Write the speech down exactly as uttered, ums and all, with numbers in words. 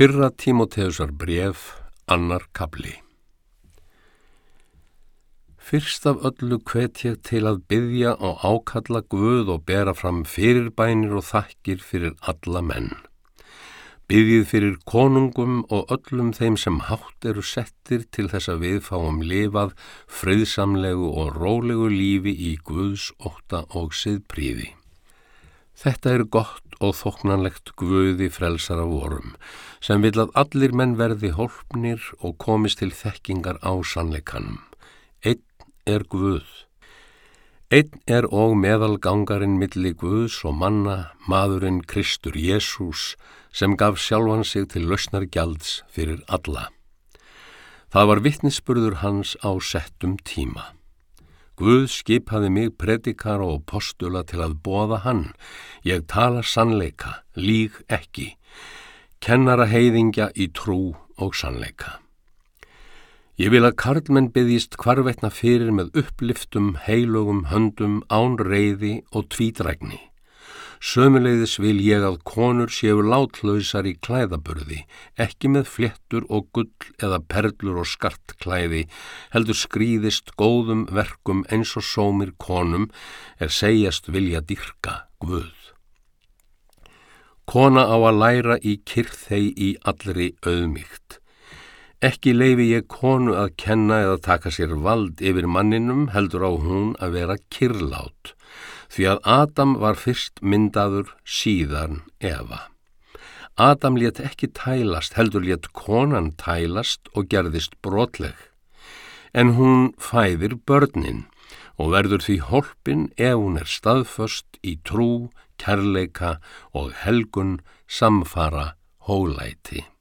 Fyrra Tímóteusar bréf, annar kafli. Fyrst af öllu hvet ég til að biðja og ákalla Guð og bera fram fyrirbænir og þakkir fyrir alla menn. Biðjið fyrir konungum og öllum þeim sem hátt eru settir til þess að við fáum lifað friðsamlegu og rólegu lífi í Guðs ótta og siðprýði. Þetta er gott og þóknanlegt Guði frelsara vorum, sem vill að allir menn verði hólpnir og komist til þekkingar á sannleikanum. Einn er Guð. Einn er og meðalgangarinn milli Guðs og manna, maðurinn Kristur Jesús, sem gaf sjálfan sig til lausnargjalds fyrir alla. Það var vitnisburður hans á settum tíma. Guð skipaði mig predikara og postula til að boða hann. Ég tala sannleika, lýg ekki, kennara heiðingja í trú og sannleika. Ég vil að karlmenn biðjist hvarvetna fyrir með upplyftum, heilögum höndum, án reiði og tvítrægni. Sömuleiðis vil ég að konur séu látlausar í klæðaburði, ekki með fléttur og gull eða perlur og skartklæði, heldur skríðist góðum verkum eins og sómir konum er segjast vilja dýrka Guð. Kona á að læra í kyrrþey í allri auðmýkt. Ekki leyfi ég konu að kenna eða taka sér vald yfir manninum, heldur á hún að vera kyrrlát. Því að Adam var fyrst myndaður, síðan Eva. Adam lét ekki tælast, heldur lét konan tælast og gerðist brotleg. En hún fæðir börnin og verður því hólpin ef hún er staðföst í trú, kærleika og helgun samfara hólæti.